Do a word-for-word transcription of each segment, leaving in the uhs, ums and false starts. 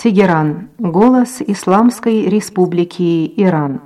Тегеран. Голос Исламской Республики Иран.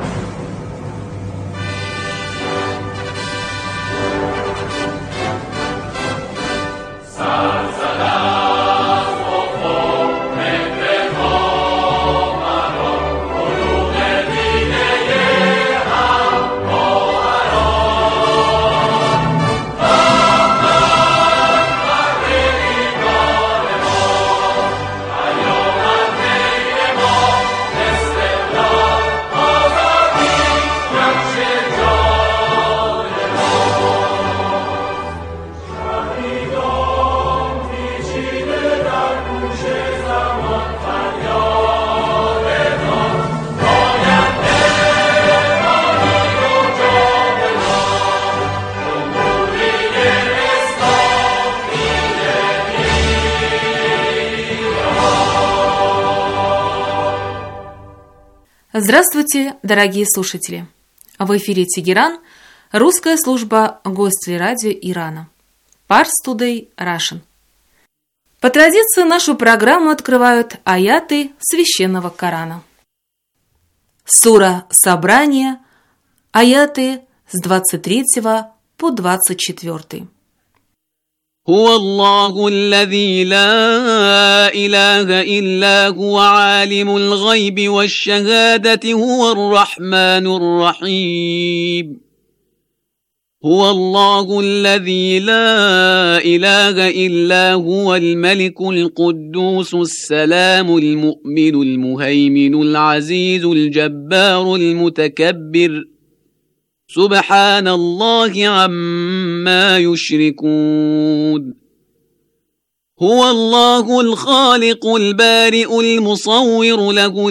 Здравствуйте, дорогие слушатели! В эфире Тегеран, русская служба гостей радио Ирана. Pars Today Russian. По традиции нашу программу открывают аяты священного Корана. Сура Собрание, аяты с двадцать третьего по двадцать четвёртый. هو الله الذي لا إله إلا هو عالم الغيب والشهادة هو الرحمن الرحيم هو الله الذي لا إله إلا هو الملك القدوس السلام المؤمن المهيمن العزيز الجبار المتكبر سبحان الله عما يشركون هو الله الخالق البارئ المصور له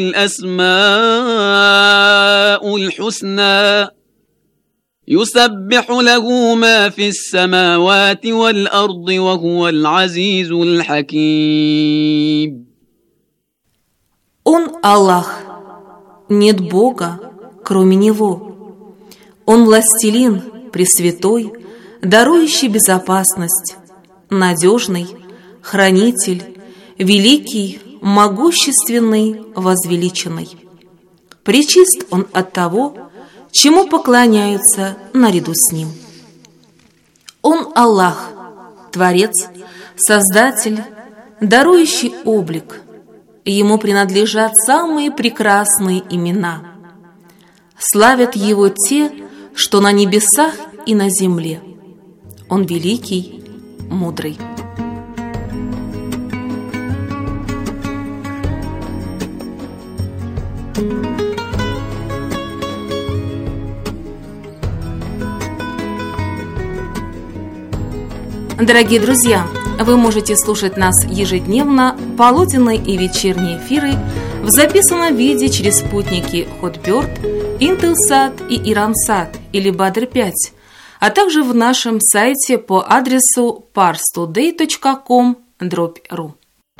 الأسماء الحسنى يسبح له ما في السماوات والأرض وهو العزيز الحكيم. Он Аллах, нет Бога, кроме Него. Он властелин, пресвятой, дарующий безопасность, надежный, хранитель, великий, могущественный, возвеличенный. Пречист он от того, чему поклоняются наряду с ним. Он Аллах, Творец, Создатель, дарующий облик. Ему принадлежат самые прекрасные имена. Славят Его те, что на небесах и на земле. Он великий, мудрый. Дорогие друзья, вы можете слушать нас ежедневно, полуденные и вечерние эфиры в записанном виде через спутники Hotbird, Intelsat и Iransat или Badr пять, а также в нашем сайте по адресу pars today точка com дробь ру.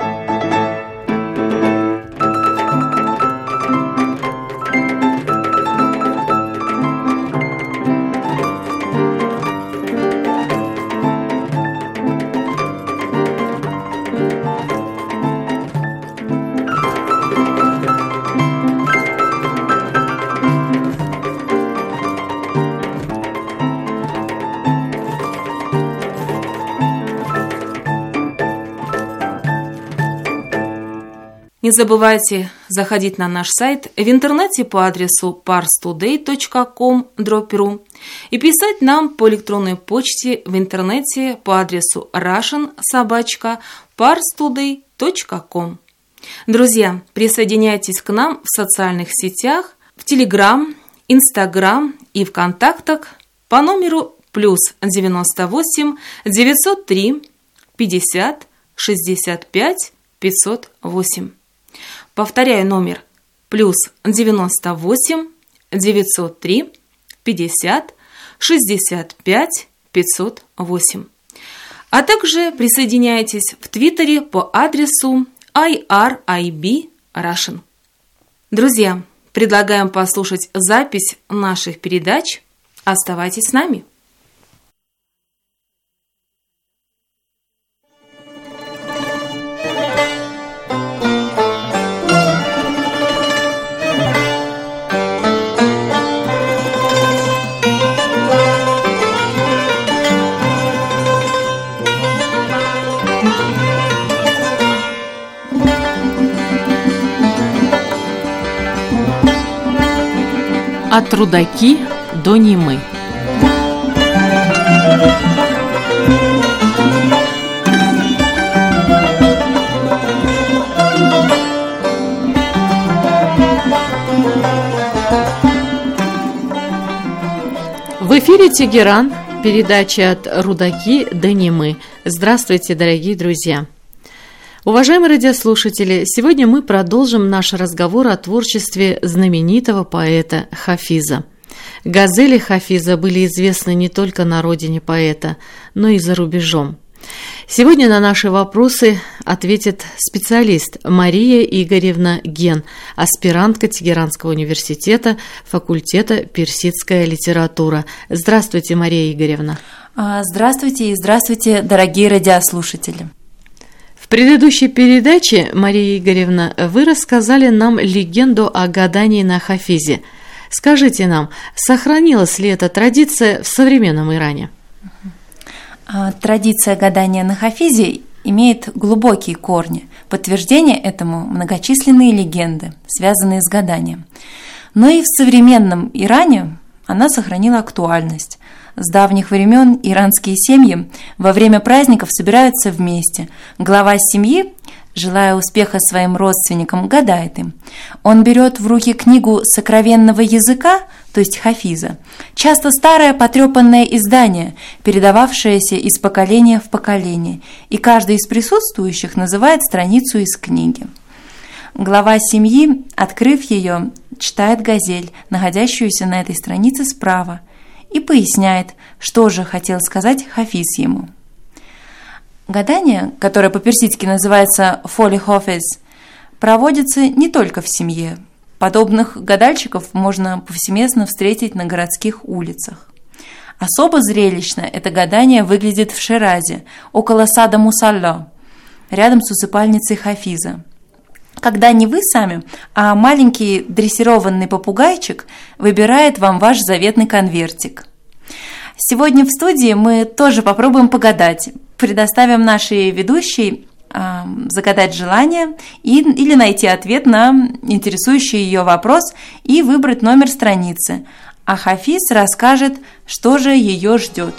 Не забывайте заходить на наш сайт в интернете по адресу pars today точка com дробь ру и писать нам по электронной почте в интернете по адресу russian собака pars today точка com. Друзья, присоединяйтесь к нам в социальных сетях, в Telegram, Instagram и в контактах по номеру плюс девяносто восемь девятьсот три пятьдесят шестьдесят пять пятьсот восемь. Повторяю номер плюс девяносто восемь девятьсот три пятьдесят шестьдесят пять пятьсот восемь. А также присоединяйтесь в Твиттере по адресу ай ар ай би Russian. Друзья, предлагаем послушать запись наших передач. Оставайтесь с нами. От рудаки до Немы. В эфире Тегеран, передача от рудаки до Немы. Здравствуйте, дорогие друзья! Уважаемые радиослушатели, сегодня мы продолжим наш разговор о творчестве знаменитого поэта Хафиза. Газели Хафиза были известны не только на родине поэта, но и за рубежом. Сегодня на наши вопросы ответит специалист Мария Игоревна Ген, аспирантка Тегеранского университета, факультета «Персидская литература». Здравствуйте, Мария Игоревна. Здравствуйте и здравствуйте, дорогие радиослушатели. В предыдущей передаче, Мария Игоревна, вы рассказали нам легенду о гадании на Хафизе. Скажите нам, сохранилась ли эта традиция в современном Иране? Традиция гадания на Хафизе имеет глубокие корни. Подтверждение этому многочисленные легенды, связанные с гаданием. Но и в современном Иране она сохранила актуальность. С давних времен иранские семьи во время праздников собираются вместе. Глава семьи, желая успеха своим родственникам, гадает им. Он берет в руки книгу сокровенного языка, то есть Хафиза, часто старое потрепанное издание, передававшееся из поколения в поколение, и каждый из присутствующих называет страницу из книги. Глава семьи, открыв ее, читает газель, находящуюся на этой странице справа, и поясняет, что же хотел сказать Хафиз ему. Гадание, которое по-персидски называется «фоли хофез», проводится не только в семье. Подобных гадальщиков можно повсеместно встретить на городских улицах. Особо зрелищно это гадание выглядит в Ширазе, около сада Мусалла, рядом с усыпальницей Хафиза. Когда не вы сами, а маленький дрессированный попугайчик выбирает вам ваш заветный конвертик. Сегодня в студии мы тоже попробуем погадать. Предоставим нашей ведущей э, загадать желание и, или найти ответ на интересующий ее вопрос и выбрать номер страницы. А Хафиз расскажет, что же ее ждет.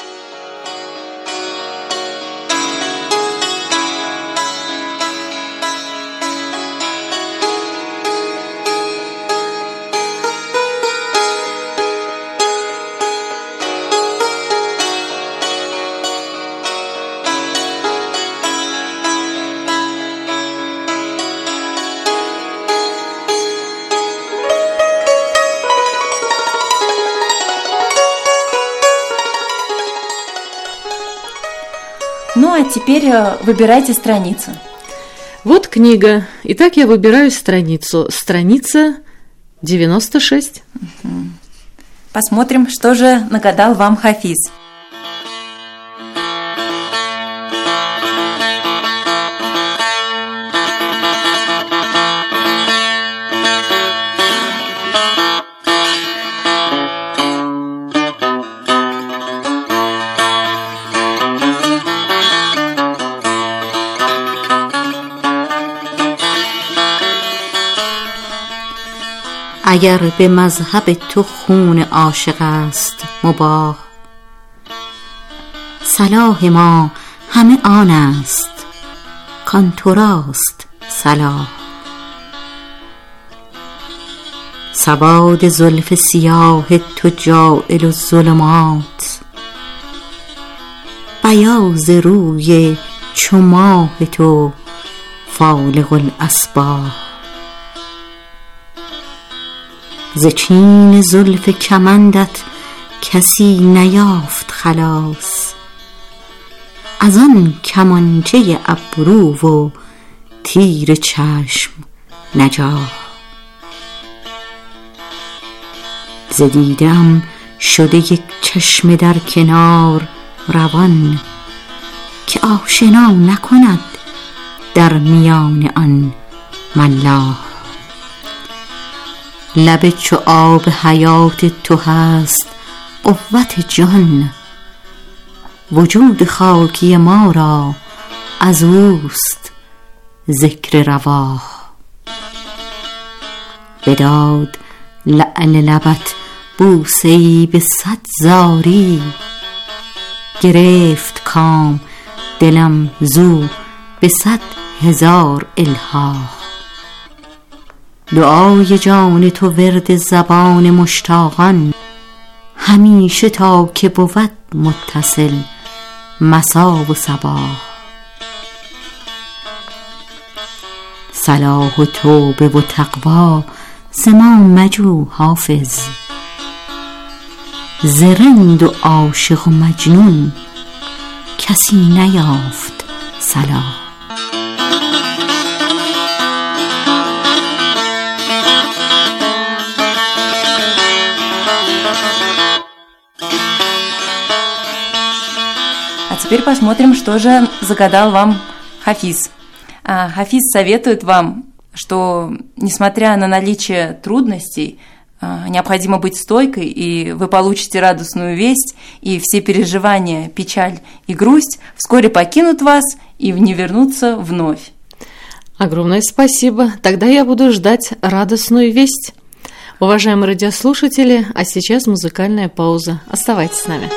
Ну а теперь выбирайте страницу. Вот книга. Итак, я выбираю страницу. Страница девяносто шесть. Угу. Посмотрим, что же нагадал вам Хафиз. اگر به مذهب تو خون عاشق است مباح، صلاح ما همه آن است کان تو راست صلاح. سواد زلف سیاه تو جاعل الظلمات، بیاض روی چو ماه تو فالق الاصباح. ز چین زلف کمندت کسی نیافت خلاص، از آن کمانچه ابرو و تیر چشم نجاح. ز دیدم شده یک چشم در کنار روان، که آشنا نکند در میان آن ملاح. لب چو آب حیات تو هست قوت جان، وجود خاکی ما را از اوست ذکر رواح. بداد لعل لبت بوسه‌ای به صد زاری، گرفت کام دلم زو به صد هزار الحاح. دعای جان تو ورد زبان مشتاقان، همیشه تا که بود متصل مسا و صباح. صلاح و توبه و تقوا ز ما مجو حافظ، ز رند و عاشق و مجنون کسی نیافت صلاح. А теперь посмотрим, что же загадал вам Хафиз. А, Хафиз советует вам, что, несмотря на наличие трудностей, необходимо быть стойкой, и вы получите радостную весть, и все переживания, печаль и грусть вскоре покинут вас и не вернутся вновь. Огромное спасибо. Тогда я буду ждать радостную весть. Уважаемые радиослушатели, а сейчас музыкальная пауза. Оставайтесь с нами.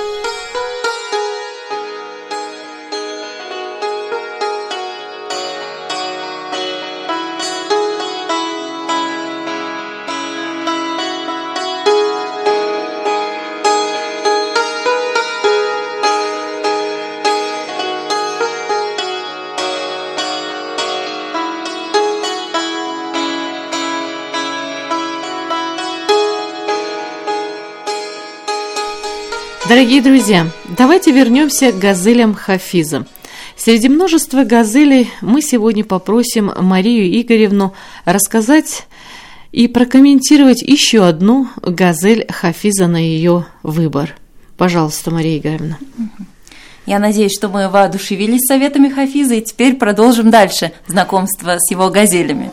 Дорогие друзья, давайте вернемся к газелям Хафиза. Среди множества газелей мы сегодня попросим Марию Игоревну рассказать и прокомментировать еще одну газель Хафиза на ее выбор. Пожалуйста, Мария Игоревна. Я надеюсь, что мы воодушевились советами Хафиза, и теперь продолжим дальше знакомство с его газелями.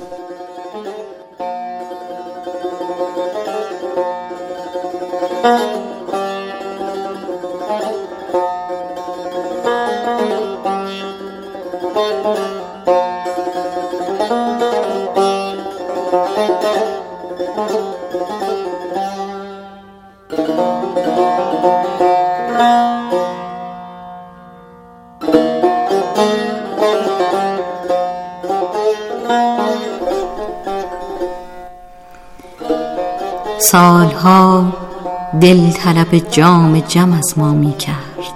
سالها دل طلب جام جم از ما می کرد،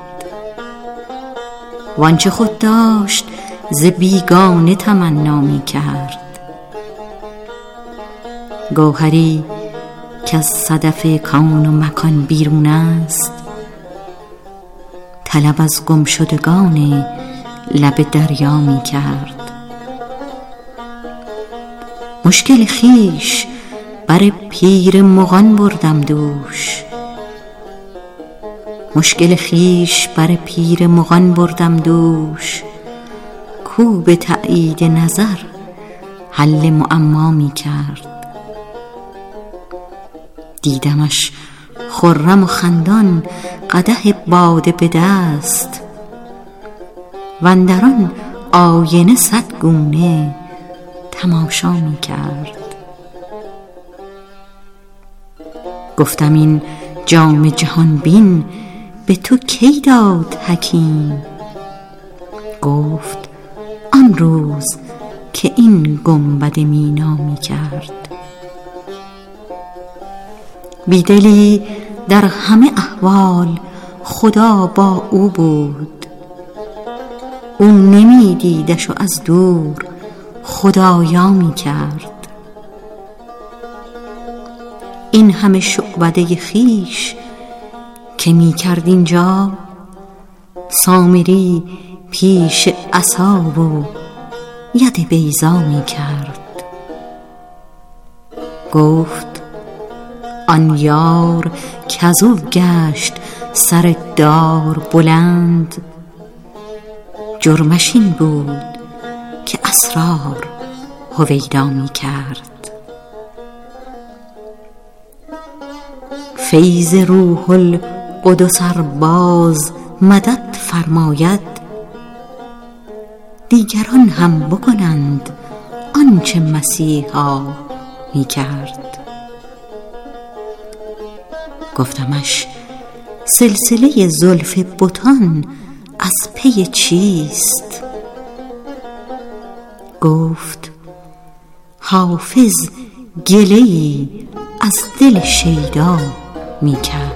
وانچه خود داشت ز بیگانه تمنا می کرد. گوهری که از صدف کون و مکان بیرون است، طلب از گم شدگان لب دریا می کرد. مشکل خیش بر پیر مغان بردم دوش، مشکل خیش بر پیر مغان بردم دوش، کو به تأیید نظر حل معما می کرد. دیدمش خرم و خندان قدح باده به دست، واندران آینه صد گونه تماشا می کرد. گفتم این جام جهان بین به تو کی داد حکیم؟ گفت آن روز که این گنبد مینا می کرد. بیدلی در همه احوال خدا با او بود، او نمی دیدش و از دور خدایا می کرد. این همه شعبده خیش که می کرد اینجا، سامری پیش عصا و ید بیضا می کرد. گفت آن یار کزو گشت سر دار بلند، جرمش این بود که اسرار هویدا می کرد. فیض روح القدس ار باز مدد فرماید، دیگران هم بکنند آنچه مسیحا می کرد. گفتمش سلسله زلف بتان از پی چیست؟ گفت حافظ گله‌ای از دل شیدا می کرد.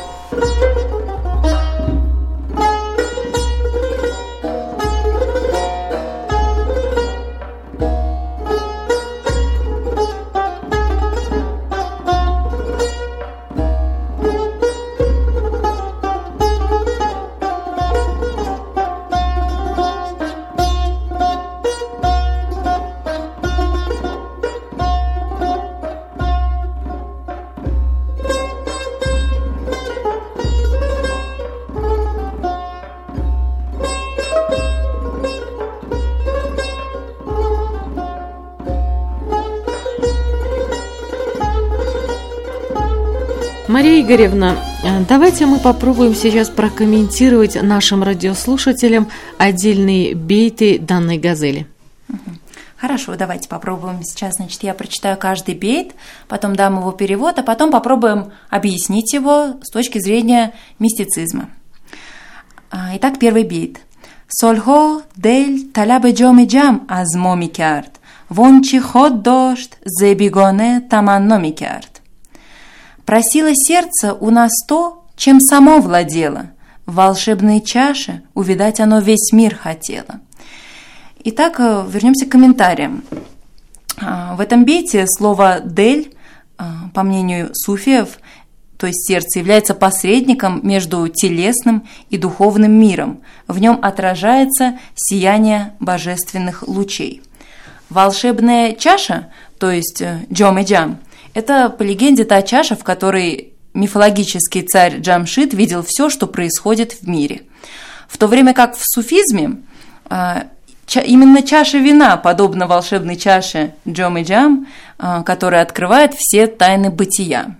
Мария Игоревна, давайте мы попробуем сейчас прокомментировать нашим радиослушателям отдельные бейты данной газели. Хорошо, давайте попробуем сейчас. Значит, я прочитаю каждый бейт, потом дам его перевод, а потом попробуем объяснить его с точки зрения мистицизма. Итак, первый бейт. Сольхо дель талабе джоме джам аз мо микард, вончи ход дошт зе бигоне таманно микард. Просило сердце у нас то, чем само владело. В волшебной чаше увидать оно весь мир хотело. Итак, вернемся к комментариям. В этом бейте слово «дель», по мнению суфиев, то есть сердце, является посредником между телесным и духовным миром. В нем отражается сияние божественных лучей. Волшебная чаша, то есть джом-и-джам, это, по легенде, та чаша, в которой мифологический царь Джамшид видел все, что происходит в мире. В то время как в суфизме именно чаша вина подобна волшебной чаше джом-и-джам, которая открывает все тайны бытия.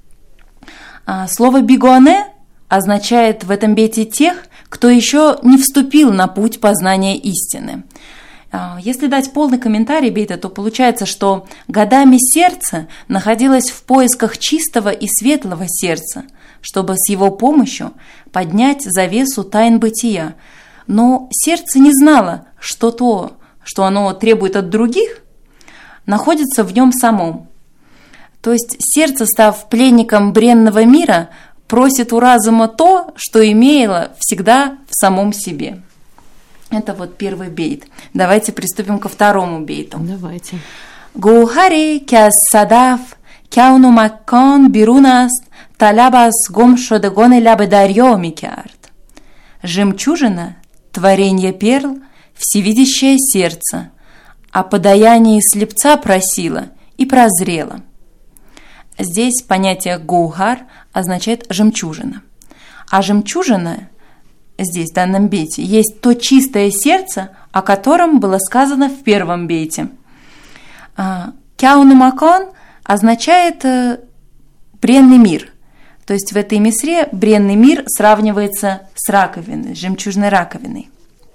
Слово «бигуане» означает в этом бейте тех, кто еще не вступил на путь познания истины. Если дать полный комментарий бейта, то получается, что годами сердце находилось в поисках чистого и светлого сердца, чтобы с его помощью поднять завесу тайн бытия. Но сердце не знало, что то, что оно требует от других, находится в нем самом. То есть сердце, став пленником бренного мира, просит у разума то, что имело всегда в самом себе. Это вот первый бейт. Давайте приступим ко второму бейту. Давайте. Гоухари кяс садаф кяуну маккан бирунас талабас гом шодегоне лябе дарьё микярд. Жемчужина, творенье перл, всевидящее сердце, о подаянии слепца просила и прозрела. Здесь понятие гоухар означает жемчужина. А жемчужина здесь, в данном бейте, есть то чистое сердце, о котором было сказано в первом бейте. Кяунумакон означает бренный мир. То есть в этой мисре бренный мир сравнивается с раковиной, с жемчужной раковиной.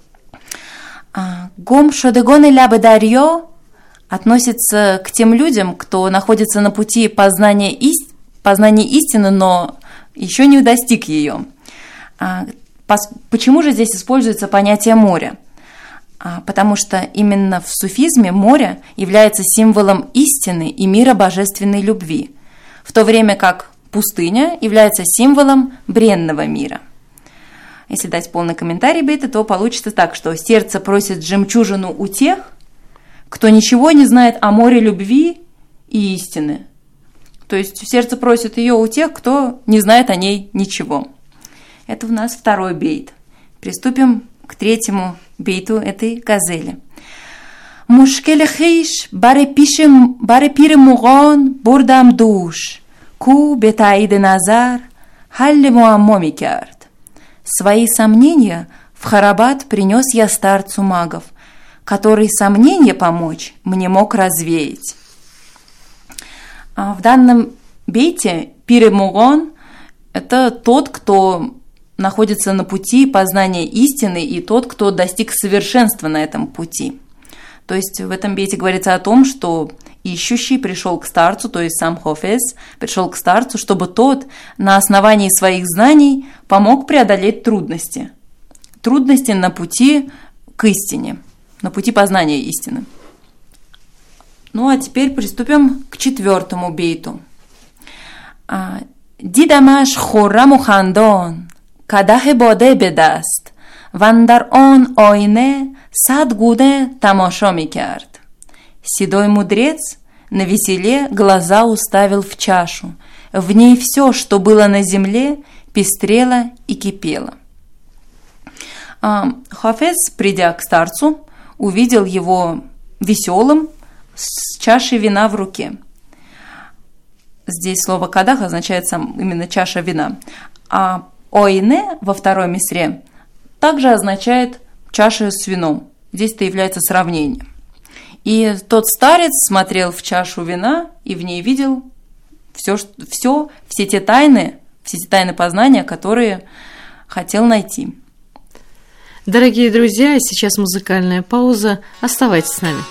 Гом шодегоне лябе дарьё относится к тем людям, кто находится на пути познания, ист... познания истины, но еще не достиг ее. Почему же здесь используется понятие моря? Потому что именно в суфизме море является символом истины и мира божественной любви, в то время как пустыня является символом бренного мира. Если дать полный комментарий бейта, то получится так, что сердце просит жемчужину у тех, кто ничего не знает о море любви и истины. То есть сердце просит ее у тех, кто не знает о ней ничего. Это у нас второй бейт. Приступим к третьему бейту этой газели. Мушкеле хиш баре пире муган бурдам душ, ку бетаиде назар халле муаммо микард. Свои сомнения в Харабад принес я старцу магов, который сомнения помочь мне мог развеять. В данном бейте пире муган – это тот, кто находится на пути познания истины и тот, кто достиг совершенства на этом пути. То есть в этом бейте говорится о том, что ищущий пришел к старцу, то есть сам Хафез пришел к старцу, чтобы тот на основании своих знаний помог преодолеть трудности. Трудности на пути к истине, на пути познания истины. Ну а теперь приступим к четвертому бейту. Дидамаш хурраму хандон, кадах боде бедаст, вандар он ойне сад гуде тамашо микард. Седой мудрец на веселе глаза уставил в чашу. В ней все, что было на земле, пестрело и кипело. Хафез, придя к старцу, увидел его веселым с чашей вина в руке. Здесь слово «кадах» означает сам, именно чаша вина. А «ойне» во второй мисре также означает чаша с вином. Здесь это является сравнением. И тот старец смотрел в чашу вина и в ней видел все, все, все те тайны, все те тайны познания, которые хотел найти. Дорогие друзья, сейчас музыкальная пауза. Оставайтесь с нами.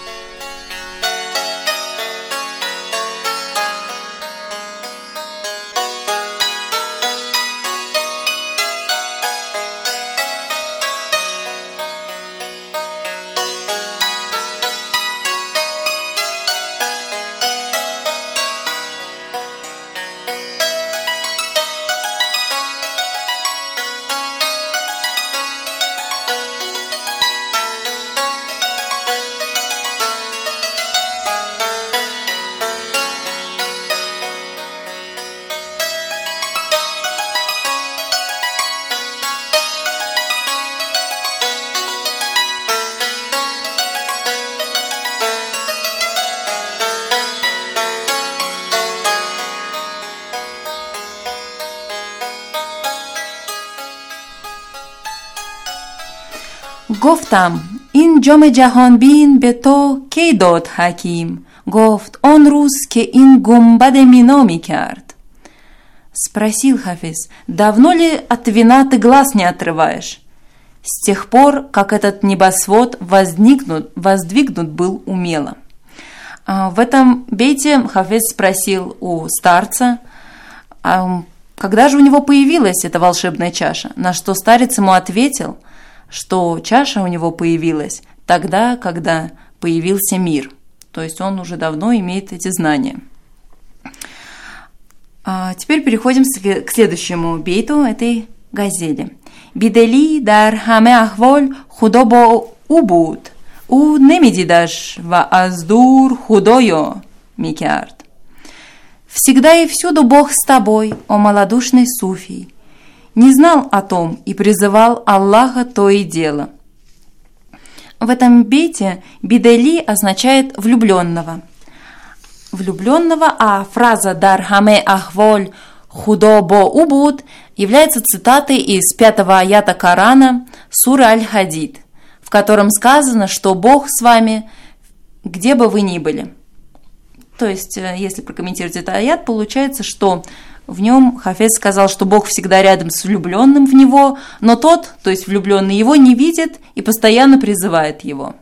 گفتم این جام جهان بین به تو کی داد حکیم گفت آن روز که این گنبد مینا می کرد. Спросил Хафиз, давно ли от вина ты глаз не отрываешь? С тех пор, как этот небосвод воздвигнут, воздвигнут был умело. В этом бейте Хафиз спросил у старца, когда же у него появилась эта волшебная чаша, на что старец ему ответил, что чаша у него появилась тогда, когда появился мир. То есть он уже давно имеет эти знания. А теперь переходим к следующему бейту этой газели. «Бидели дар хаме ахволь худо бо у буд, у немидидаш ва аздур худойо микярд». «Всегда и всюду Бог с тобой, о малодушный суфий, не знал о том и призывал Аллаха то и дело». В этом бейте «бидели» означает «влюбленного». Влюбленного, а фраза «дар хаме ахволь худо бо убуд» является цитатой из пятого аята Корана суры Аль-Хадид, в котором сказано, что Бог с вами, где бы вы ни были. То есть, если прокомментировать этот аят, получается, что в нем Хафез сказал, что Бог всегда рядом с влюбленным в него, но тот, то есть влюбленный, его не видит и постоянно призывает его.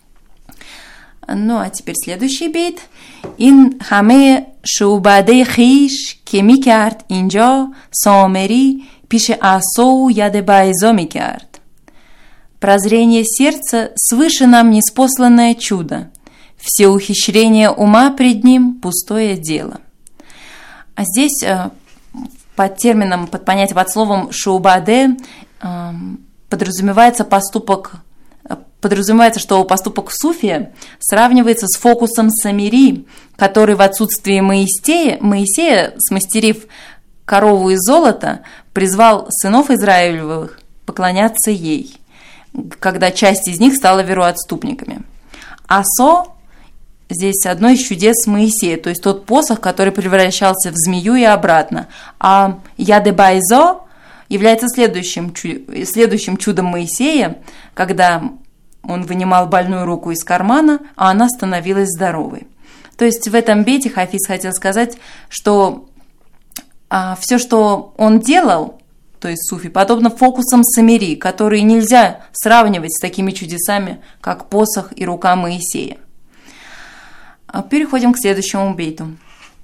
Ну, а теперь следующий бейт. «Ин хаме шубаде хиш ке микард инджа самери пише асоу яде байзо микард». Прозрение сердца свыше нам неспосланное чудо. Все ухищрения ума пред ним пустое дело. А здесь под термином, под понятием, под словом шубаде подразумевается поступок. Подразумевается, что поступок суфия сравнивается с фокусом Самири, который в отсутствии Моисея, Моисея, смастерив корову из золота, призвал сынов Израилевых поклоняться ей, когда часть из них стала вероотступниками. Асо здесь одно из чудес Моисея, то есть тот посох, который превращался в змею и обратно. А Ядебайзо является следующим, следующим чудом Моисея, когда он вынимал больную руку из кармана, а она становилась здоровой. То есть в этом бейте Хафиз хотел сказать, что а, все, что он делал, то есть суфи, подобно фокусам Самири, которые нельзя сравнивать с такими чудесами, как посох и рука Моисея. Переходим к следующему бейту.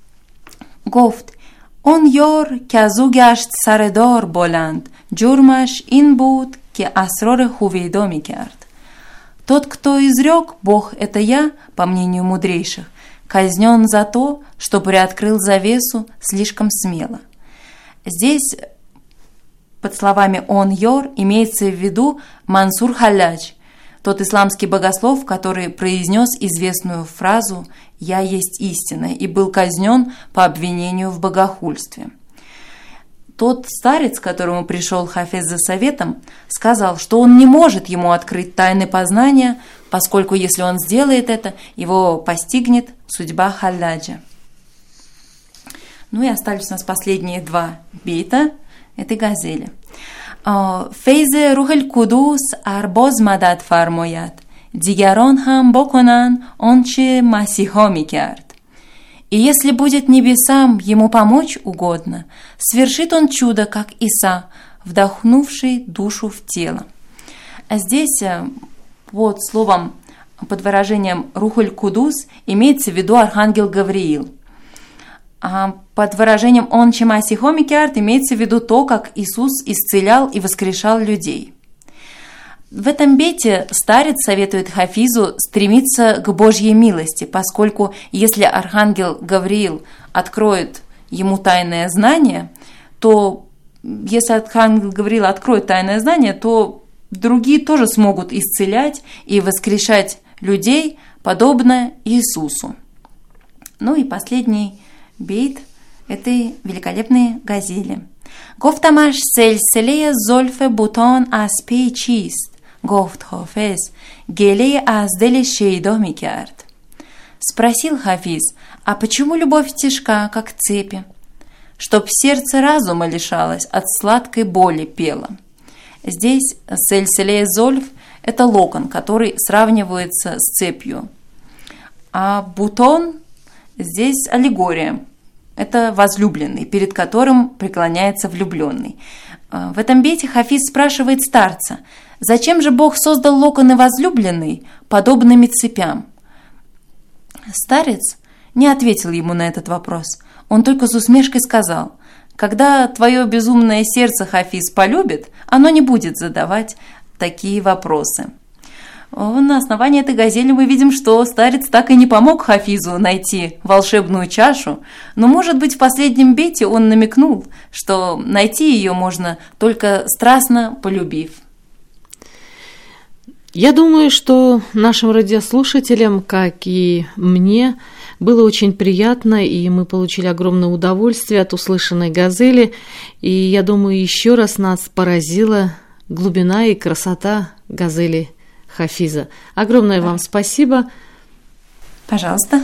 گفت اون یار که از او گشت سردار بلند جرمش این بود که اسرار هویدا می کرد. Тот, кто изрек «Бог – это я», по мнению мудрейших, казнен за то, что приоткрыл завесу слишком смело. Здесь под словами «он йор» имеется в виду Мансур Халладж, тот исламский богослов, который произнес известную фразу «Я есть истина» и был казнен по обвинению в богохульстве. Тот старец, к которому пришел Хафиз за советом, сказал, что он не может ему открыть тайны познания, поскольку если он сделает это, его постигнет судьба Халладжа. Ну и остались у нас последние два бейта этой газели. فیض روح القدوس ار باز مدد فرماید دیگران هم بکنن آنچه مسیحا میکرد. И если будет небесам ему помочь угодно, свершит он чудо, как Иса, вдохнувший душу в тело. А здесь под словом, под выражением «Рухуль Кудус» имеется в виду архангел Гавриил. А под выражением «Он чемаси хомикиарт» имеется в виду то, как Иисус исцелял и воскрешал людей. В этом бейте старец советует Хафизу стремиться к Божьей милости, поскольку если архангел Гавриил откроет ему тайное знание, то если архангел Гавриил откроет тайное знание, то другие тоже смогут исцелять и воскрешать людей, подобно Иисусу. Ну и последний бейт этой великолепной газели. «Гофтамаш сельселея зольфе бутон аспей чист». گفت حافظ گله از دل شیدا می کرد. Спросил Хафиз, а почему любовь тяжка, как цепи? Чтоб сердце разума лишалось, от сладкой боли пело. Здесь сельселея зольф – это локон, который сравнивается с цепью. А бутон – здесь аллегория. Это возлюбленный, перед которым преклоняется влюбленный. В этом бейте Хафиз спрашивает старца, зачем же Бог создал локоны возлюбленной подобными цепям? Старец не ответил ему на этот вопрос. Он только с усмешкой сказал, когда твое безумное сердце, Хафиз, полюбит, оно не будет задавать такие вопросы. На основании этой газели мы видим, что старец так и не помог Хафизу найти волшебную чашу, но, может быть, в последнем бейте он намекнул, что найти ее можно только страстно полюбив. Я думаю, что нашим радиослушателям, как и мне, было очень приятно, и мы получили огромное удовольствие от услышанной газели, и я думаю, еще раз нас поразила глубина и красота газели Хафиза. Огромное вам спасибо. Пожалуйста.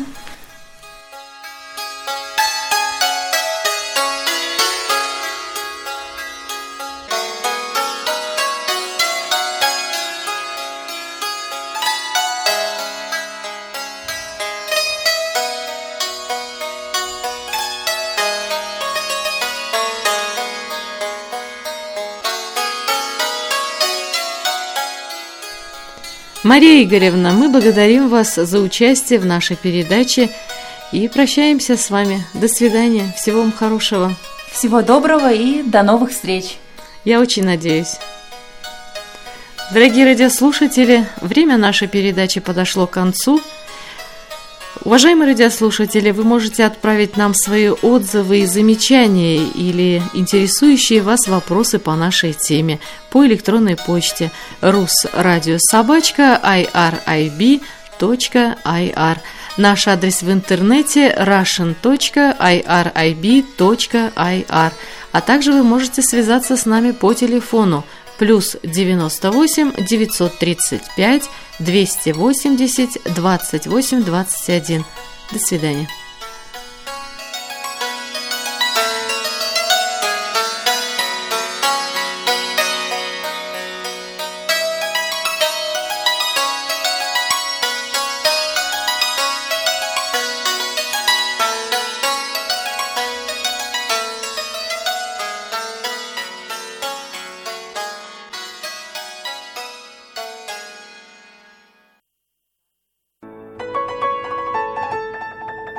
Мария Игоревна, мы благодарим вас за участие в нашей передаче и прощаемся с вами. До свидания. Всего вам хорошего. Всего доброго и до новых встреч. Я очень надеюсь. Дорогие радиослушатели, время нашей передачи подошло к концу. Уважаемые радиослушатели, вы можете отправить нам свои отзывы и замечания или интересующие вас вопросы по нашей теме по электронной почте русрадио собака ай ар ай би точка ай ар. Наш адрес в интернете russian точка ай ар ай би точка ай ар. А также вы можете связаться с нами по телефону плюс девяносто восемь девятьсот тридцать пять двести восемьдесят двадцать восемь двадцать один. До свидания.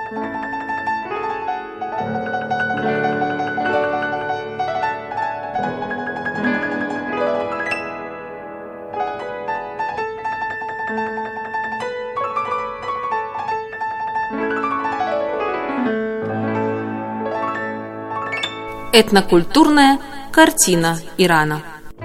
Этнокультурная картина Ирана.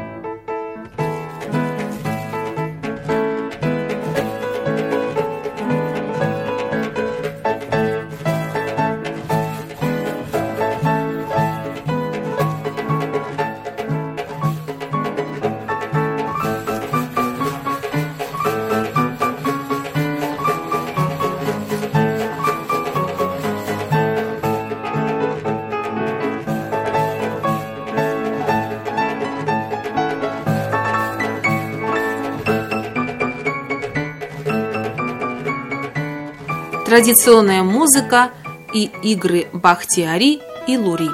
Традиционная музыка и игры Бахтиари и Лури.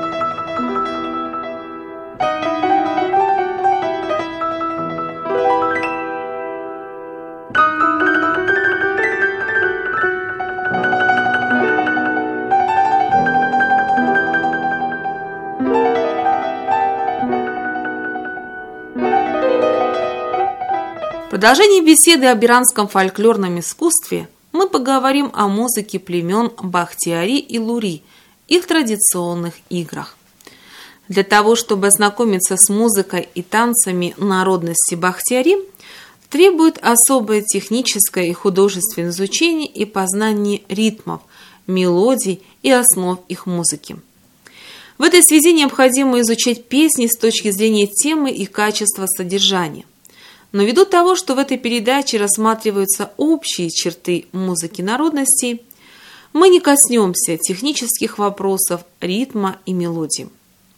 В продолжении беседы об иранском фольклорном искусстве мы поговорим о музыке племен Бахтиари и Лури, их традиционных играх. Для того, чтобы ознакомиться с музыкой и танцами народности Бахтиари, требует особое техническое и художественное изучение и познание ритмов, мелодий и основ их музыки. В этой связи необходимо изучать песни с точки зрения темы и качества содержания. Но ввиду того, что в этой передаче рассматриваются общие черты музыки народностей, мы не коснемся технических вопросов ритма и мелодии.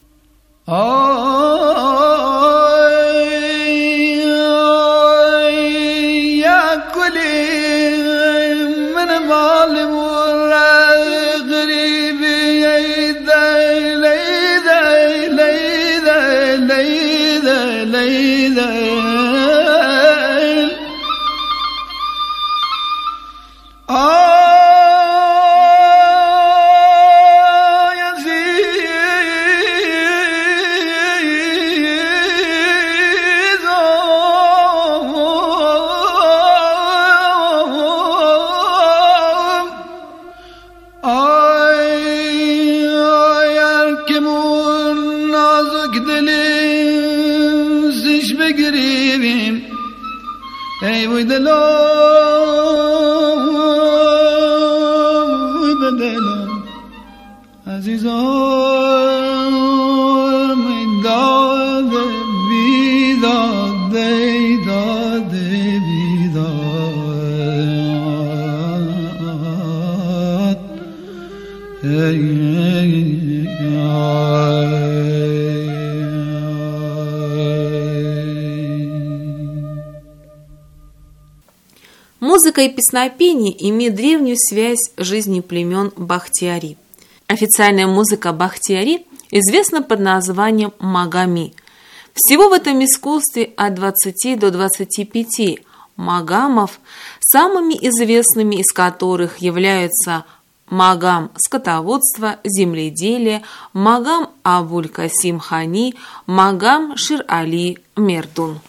Музыка и песнопение имеют древнюю связь с жизнью племен Бахтиари. Официальная музыка Бахтиари известна под названием магами. Всего в этом искусстве от двадцати до двадцати пяти магамов, самыми известными из которых являются магам скотоводства, земледелия, магам Абуль-Касим Хани, магам Шир-Али Мердун.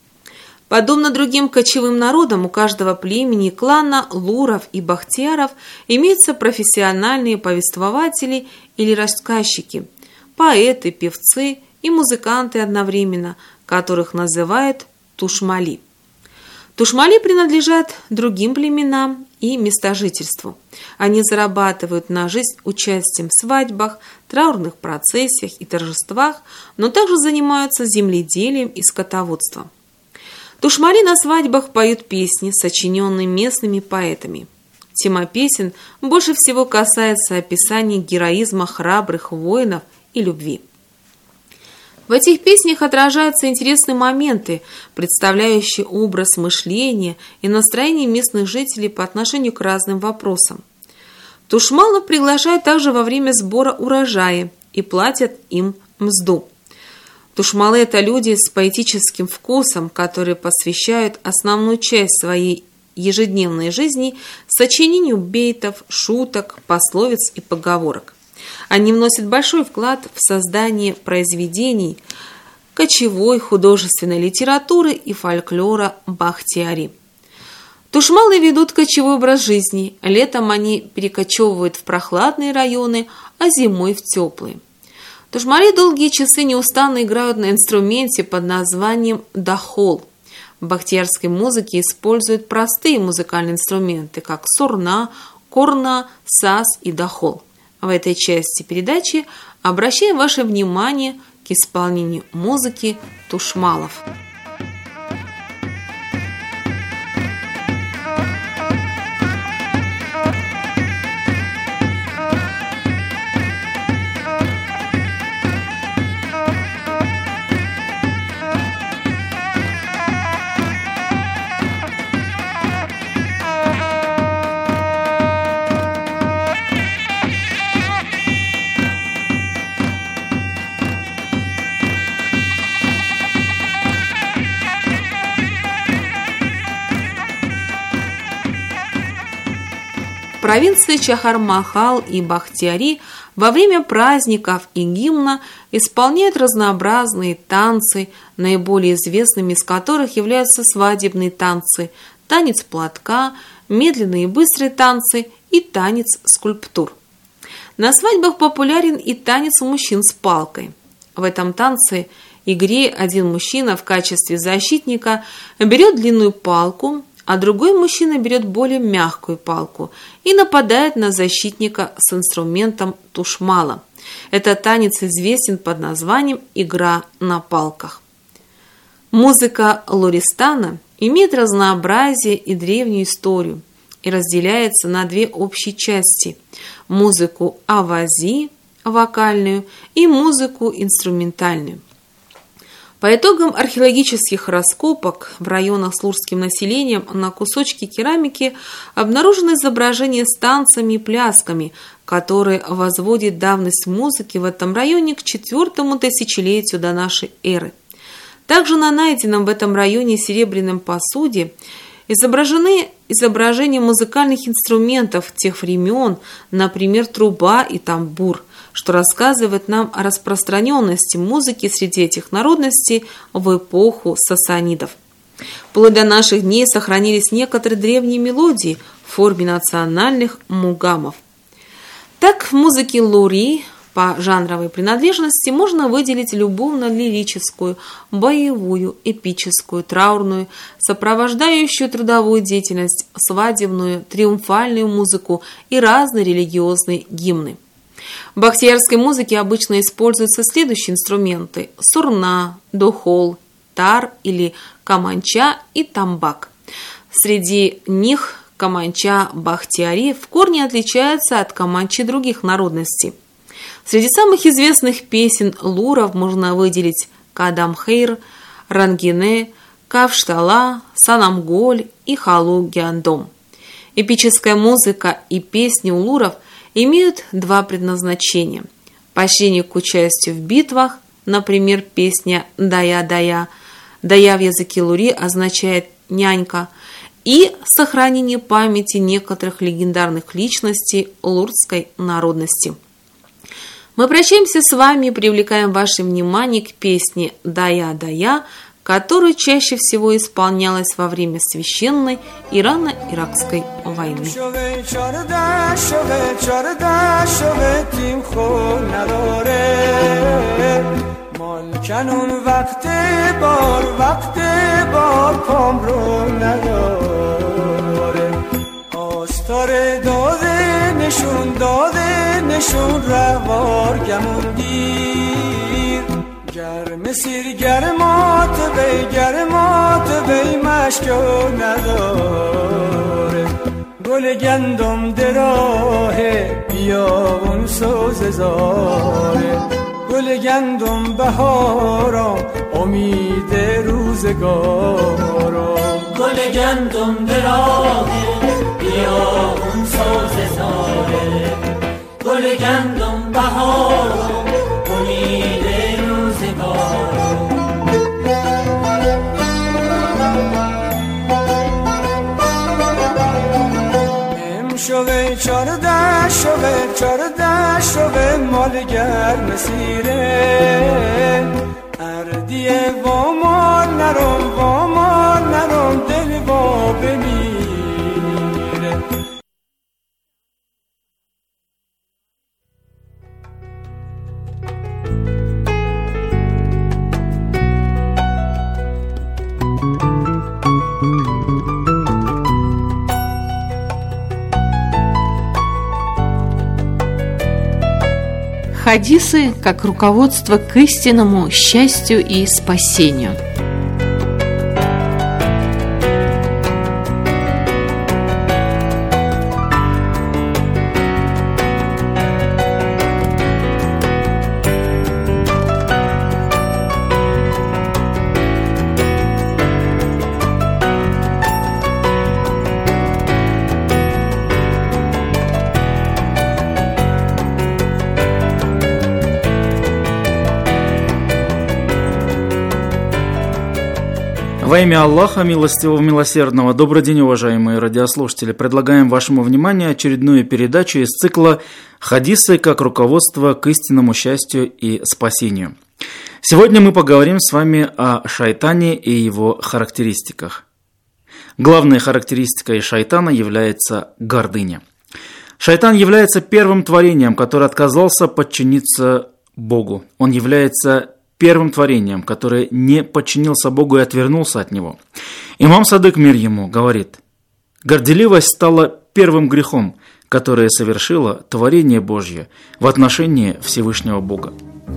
Подобно другим кочевым народам, у каждого племени, клана, луров и бахтияров имеются профессиональные повествователи или рассказчики, поэты, певцы и музыканты одновременно, которых называют тушмали. Тушмали принадлежат другим племенам и местожительству. Они зарабатывают на жизнь участием в свадьбах, траурных процессиях и торжествах, но также занимаются земледелием и скотоводством. Тушмали на свадьбах поют песни, сочиненные местными поэтами. Тема песен больше всего касается описания героизма храбрых воинов и любви. В этих песнях отражаются интересные моменты, представляющие образ мышления и настроение местных жителей по отношению к разным вопросам. Тушмалов приглашают также во время сбора урожая и платят им мзду. Тушмалы – это люди с поэтическим вкусом, которые посвящают основную часть своей ежедневной жизни сочинению бейтов, шуток, пословиц и поговорок. Они вносят большой вклад в создание произведений кочевой художественной литературы и фольклора Бахтиари. Тушмалы ведут кочевой образ жизни. Летом они перекочевывают в прохладные районы, а зимой в теплые. Тушмари долгие часы неустанно играют на инструменте под названием дахол. В бахтиярской музыке используют простые музыкальные инструменты, как сурна, корна, саз и дахол. В этой части передачи обращаем ваше внимание к исполнению музыки тушмалов. В провинции Чахар-Махал и Бахтиари во время праздников и гимна исполняют разнообразные танцы, наиболее известными из которых являются свадебные танцы, танец платка, медленные и быстрые танцы и танец скульптур. На свадьбах популярен и танец мужчин с палкой. В этом танце игре один мужчина в качестве защитника берет длинную палку, а другой мужчина берет более мягкую палку и нападает на защитника с инструментом тушмала. Этот танец известен под названием «Игра на палках». Музыка Лористана имеет разнообразие и древнюю историю и разделяется на две общие части – музыку авази, вокальную, и музыку инструментальную. По итогам археологических раскопок в районах с лурским населением на кусочке керамики обнаружено изображение с танцами и плясками, которые возводят давность музыки в этом районе к четвертому тысячелетию до нашей эры. Также на найденном в этом районе серебряном посуде изображены изображения музыкальных инструментов тех времен, например, труба и тамбур, что рассказывает нам о распространенности музыки среди этих народностей в эпоху сасанидов. Вплоть до наших дней сохранились некоторые древние мелодии в форме национальных мугамов. Так, в музыке лури по жанровой принадлежности можно выделить любовно-лирическую, боевую, эпическую, траурную, сопровождающую трудовую деятельность, свадебную, триумфальную музыку и разные религиозные гимны. В бахтиярской музыке обычно используются следующие инструменты: сурна, дохол, тар или каманча и тамбак. Среди них каманча Бахтиари в корне отличается от каманчи других народностей. Среди самых известных песен луров можно выделить Кадамхейр, Рангине, Кавштала, Санамголь и Халу Гяндом. Эпическая музыка и песни у луров имеют два предназначения: поощрение к участию в битвах, например, песня «Дая-дая», «Дая» в языке лури означает «нянька», и сохранение памяти некоторых легендарных личностей лурской народности. Мы прощаемся с вами и привлекаем ваше внимание к песне «Дая-дая», которая чаще всего исполнялась во время священной Ирано-Иракской войны. گرم سیر گرمات بی گرمات بی مشکو نداره گل گندم دراهه بیا اون سوز زاره گل گندم بهارم امید روزگارم گل گندم دراهه بیا اون سوز زاره گل گندم بهارم امید شوه چارده شوه مالگر مسیره اردیه وامان نرم وامان نرم دل وا بمیره. Хадисы как руководство к истинному счастью и спасению. Во имя Аллаха, милостивого, милосердного, добрый день, уважаемые радиослушатели. Предлагаем вашему вниманию очередную передачу из цикла «Хадисы как руководство к истинному счастью и спасению». Сегодня мы поговорим с вами о шайтане и его характеристиках. Главной характеристикой шайтана является гордыня. Шайтан является первым творением, который отказался подчиниться Богу. Он является первым творением, которое не подчинился Богу и отвернулся от Него. Имам Садык, мир ему, говорит: горделивость стала первым грехом, которое совершило творение Божье в отношении Всевышнего Бога.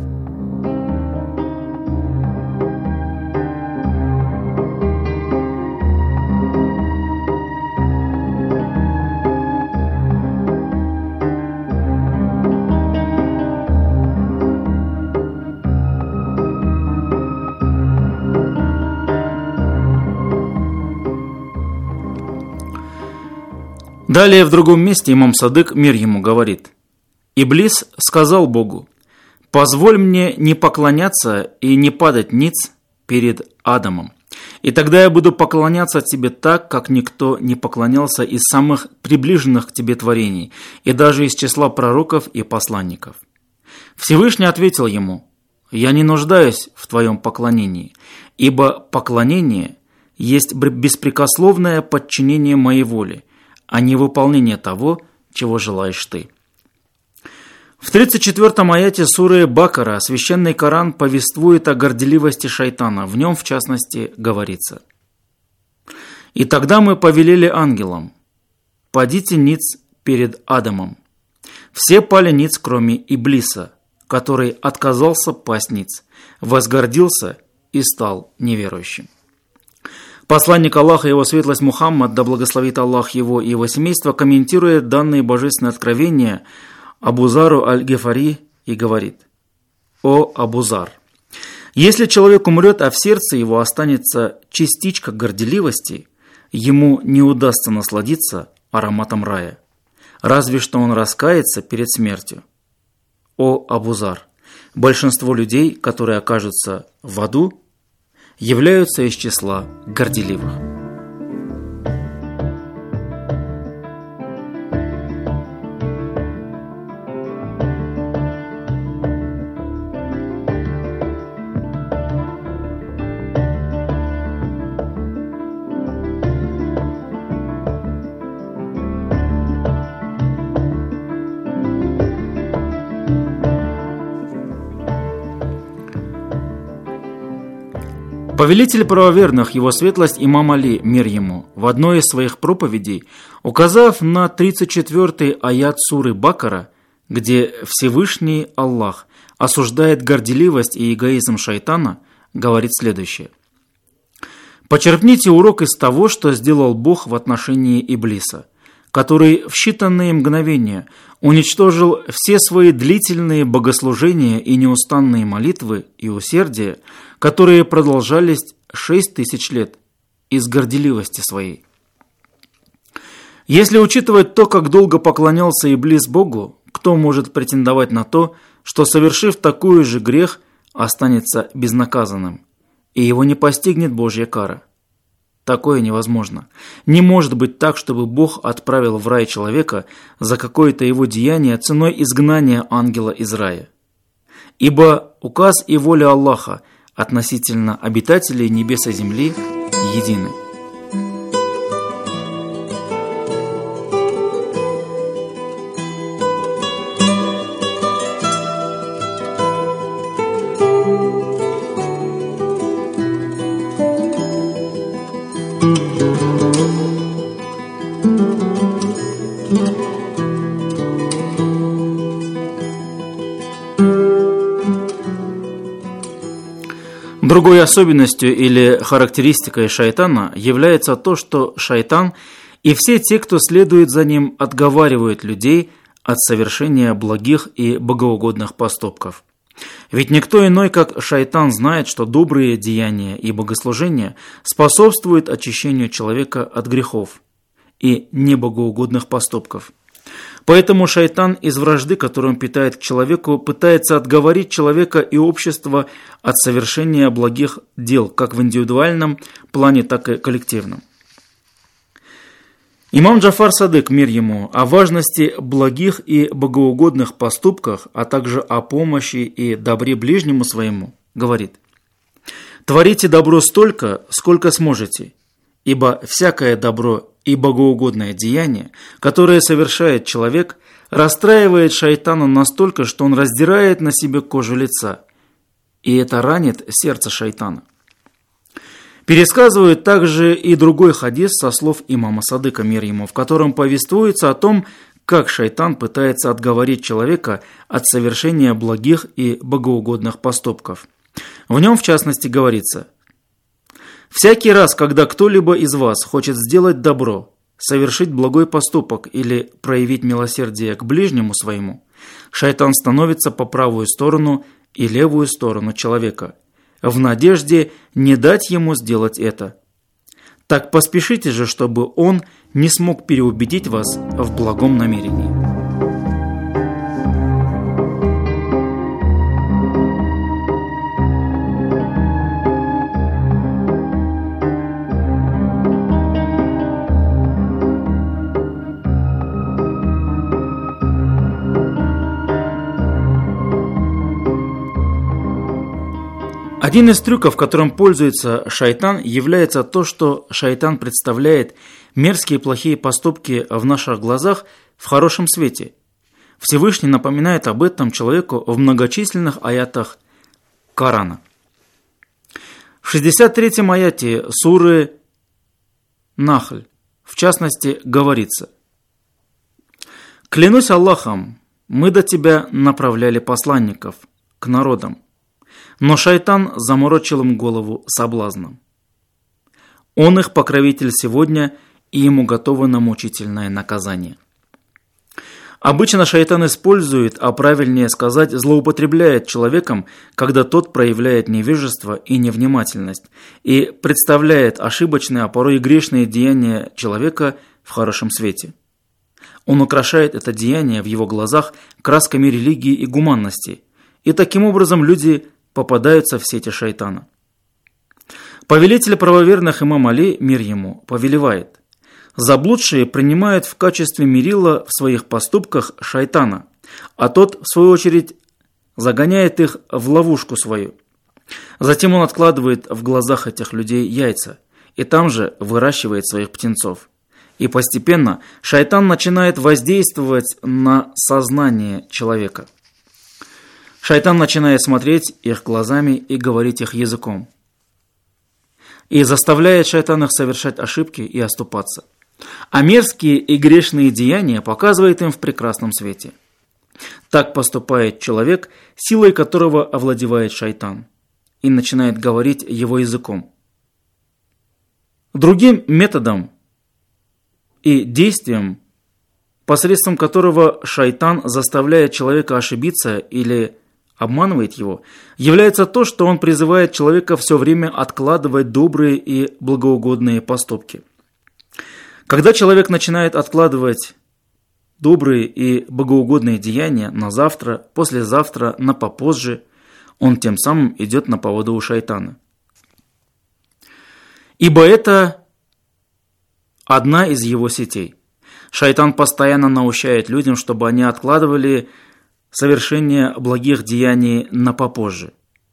Далее в другом месте имам Садык, мир ему, говорит: Иблис сказал Богу: позволь мне не поклоняться и не падать ниц перед Адамом, и тогда я буду поклоняться тебе так, как никто не поклонялся из самых приближенных к тебе творений, и даже из числа пророков и посланников. Всевышний ответил ему: я не нуждаюсь в твоем поклонении, ибо поклонение есть беспрекословное подчинение моей воле, а не выполнение того, чего желаешь ты. В тридцать четвёртом аяте суры Бакара священный Коран повествует о горделивости шайтана. В нем, в частности, говорится: «И тогда мы повелели ангелам: падите ниц перед Адамом. Все пали ниц, кроме Иблиса, который отказался пасть ниц, возгордился и стал неверующим». Посланник Аллаха, его светлость Мухаммад, да благословит Аллах его и его семейство, комментирует данные божественные откровения Абузару аль-Гефари и говорит: «О Абузар, если человек умрет, а в сердце его останется частичка горделивости, ему не удастся насладиться ароматом рая, разве что он раскается перед смертью. О Абузар, большинство людей, которые окажутся в аду, являются из числа горделивых». Повелитель правоверных, его светлость имам Али, мир ему, в одной из своих проповедей, указав на тридцать четвёртый аят суры Бакара, где Всевышний Аллах осуждает горделивость и эгоизм шайтана, говорит следующее: «Почерпните урок из того, что сделал Бог в отношении Иблиса, который в считанные мгновения уничтожил все свои длительные богослужения и неустанные молитвы и усердия, которые продолжались шесть тысяч лет, из горделивости своей. Если учитывать то, как долго поклонялся Иблис Богу, кто может претендовать на то, что, совершив такой же грех, останется безнаказанным, и его не постигнет Божья кара? Такое невозможно. Не может быть так, чтобы Бог отправил в рай человека за какое-то его деяние ценой изгнания ангела из рая. Ибо указ и воля Аллаха относительно обитателей небес и земли едины. Другой особенностью или характеристикой шайтана является то, что шайтан и все те, кто следует за ним, отговаривают людей от совершения благих и богоугодных поступков. Ведь никто иной, как шайтан, знает, что добрые деяния и богослужения способствуют очищению человека от грехов и небогоугодных поступков. Поэтому шайтан из вражды, которую он питает к человеку, пытается отговорить человека и общество от совершения благих дел, как в индивидуальном плане, так и коллективном. Имам Джафар Садык, мир ему, о важности благих и богоугодных поступках, а также о помощи и добре ближнему своему, говорит: «Творите добро столько, сколько сможете, ибо всякое добро и богоугодное деяние, которое совершает человек, расстраивает шайтана настолько, что он раздирает на себе кожу лица, и это ранит сердце шайтана». Пересказывают также и другой хадис со слов имама Садыка, мир ему, в котором повествуется о том, как шайтан пытается отговорить человека от совершения благих и богоугодных поступков. В нем, в частности, говорится: «Всякий раз, когда кто-либо из вас хочет сделать добро, совершить благой поступок или проявить милосердие к ближнему своему, шайтан становится по правую сторону и левую сторону человека, в надежде не дать ему сделать это. Так поспешите же, чтобы он не смог переубедить вас в благом намерении». Один из трюков, которым пользуется шайтан, является то, что шайтан представляет мерзкие и плохие поступки в наших глазах в хорошем свете. Всевышний напоминает об этом человеку в многочисленных аятах Корана. В шестьдесят третьем аяте суры Нахль, в частности, говорится: «Клянусь Аллахом, мы до тебя направляли посланников к народам, но шайтан заморочил им голову соблазном. Он их покровитель сегодня, и ему готово на мучительное наказание». Обычно шайтан использует, а правильнее сказать, злоупотребляет человеком, когда тот проявляет невежество и невнимательность, и представляет ошибочные, а порой и грешные деяния человека в хорошем свете. Он украшает это деяние в его глазах красками религии и гуманности, и таким образом люди попадаются в сети шайтана. Повелитель правоверных имам Али, мир ему, повелевает: заблудшие принимают в качестве мерила в своих поступках шайтана, а тот, в свою очередь, загоняет их в ловушку свою. Затем он откладывает в глазах этих людей яйца, и там же выращивает своих птенцов. И постепенно шайтан начинает воздействовать на сознание человека. Шайтан начинает смотреть их глазами и говорить их языком. И заставляет шайтан их совершать ошибки и оступаться. А мерзкие и грешные деяния показывает им в прекрасном свете. Так поступает человек, силой которого овладевает шайтан, и начинает говорить его языком. Другим методом и действием, посредством которого шайтан заставляет человека ошибиться или обманывает его, является то, что он призывает человека все время откладывать добрые и благоугодные поступки. Когда человек начинает откладывать добрые и богоугодные деяния на завтра, послезавтра, на попозже, он тем самым идет на поводу у шайтана. Ибо это одна из его сетей. Шайтан постоянно наущает людям, чтобы они откладывали совершение благих деяний на попозже.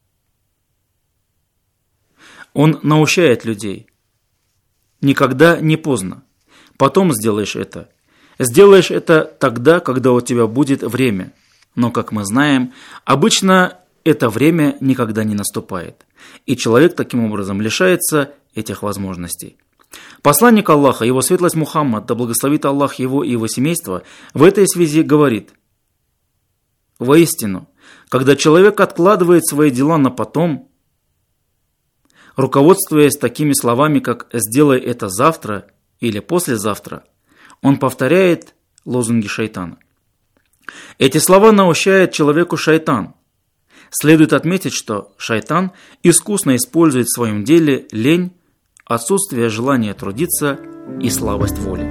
Он наущает людей. Никогда не поздно. Потом сделаешь это. Сделаешь это тогда, когда у тебя будет время. Но, как мы знаем, обычно это время никогда не наступает. И человек таким образом лишается этих возможностей. Посланник Аллаха, его светлость Мухаммад, да благословит Аллах его и его семейство, в этой связи говорит: воистину, когда человек откладывает свои дела на потом, руководствуясь такими словами, как «сделай это завтра» или «послезавтра», он повторяет лозунги шайтана. Эти слова наущает человеку шайтан. Следует отметить, что шайтан искусно использует в своем деле лень, отсутствие желания трудиться и слабость воли.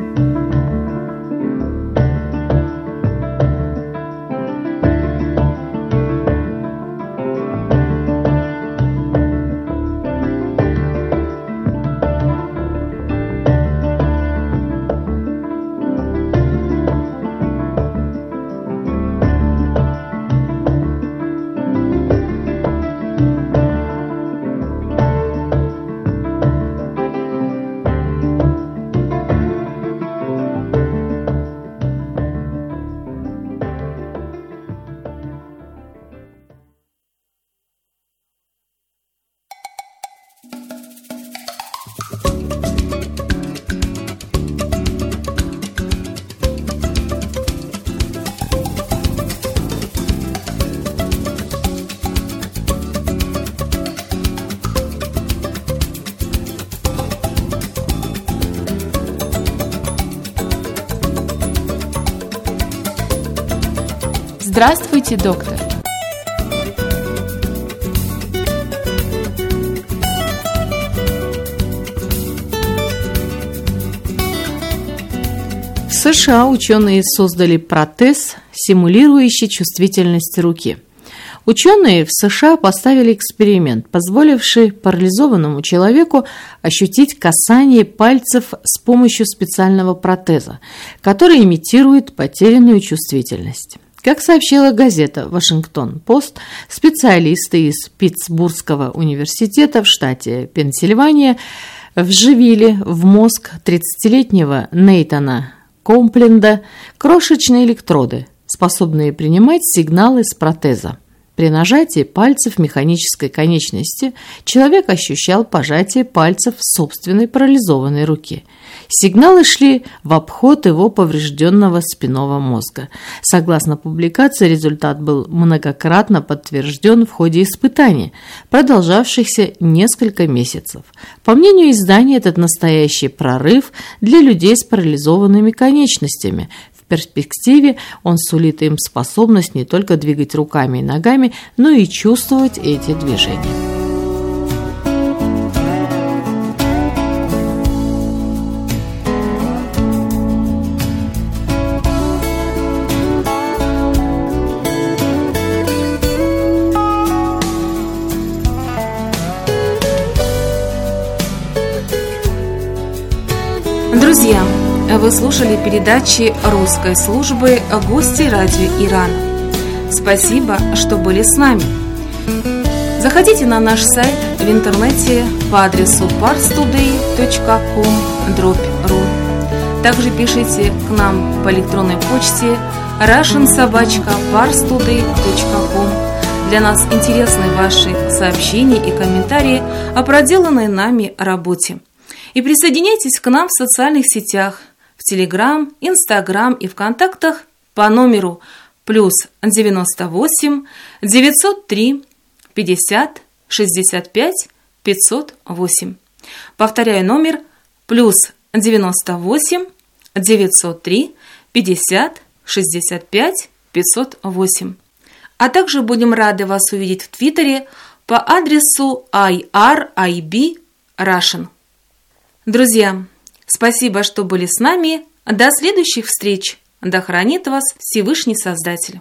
Здравствуйте, доктор. В США ученые создали протез, симулирующий чувствительность руки. Ученые в США поставили эксперимент, позволивший парализованному человеку ощутить касание пальцев с помощью специального протеза, который имитирует потерянную чувствительность. Как сообщила газета «Вашингтон-Пост», специалисты из Питтсбургского университета в штате Пенсильвания вживили в мозг тридцатилетнего Нейтана Компленда крошечные электроды, способные принимать сигналы с протеза. При нажатии пальцев механической конечности человек ощущал пожатие пальцев собственной парализованной руки. Сигналы шли в обход его поврежденного спинного мозга. Согласно публикации, результат был многократно подтвержден в ходе испытаний, продолжавшихся несколько месяцев. По мнению издания, этот настоящий прорыв для людей с парализованными конечностями. В перспективе он сулит им способность не только двигать руками и ногами, но и чувствовать эти движения. Друзья, вы слушали передачи русской службы «Гости радио Иран». Спасибо, что были с нами. Заходите на наш сайт в интернете по адресу парстудей точка ком дробь ру. Также пишите к нам по электронной почте russian собака парстудей точка ком. Для нас интересны ваши сообщения и комментарии о проделанной нами работе. И присоединяйтесь к нам в социальных сетях, в Телеграм, Инстаграм и ВКонтактах по номеру плюс девяносто восемь девятьсот три пятьдесят шестьдесят пять пятьсот восемь. Повторяю номер плюс девяносто восемь девятьсот три пятьдесят шестьдесят пять пятьсот восемь. А также будем рады вас увидеть в Твиттере по адресу ай ар ай би Russian. Друзья, спасибо, что были с нами. До следующих встреч. Да хранит вас Всевышний Создатель.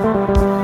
Thank you.